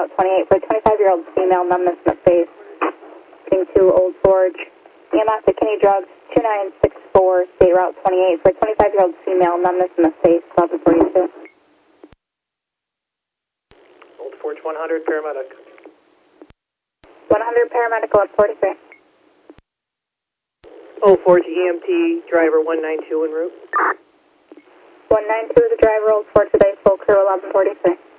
Route 28 for a 25-year-old female, numbness in the face, getting to Old Forge. EMS at Kinney Drugs, 2964, State Route 28 for a 25-year-old female, numbness in the face, 1142. Old Forge 100, paramedic. 100, paramedic, 1143. Old Forge EMT, driver 192 en route. 192 is the driver, Old Forge today, full crew, 1143.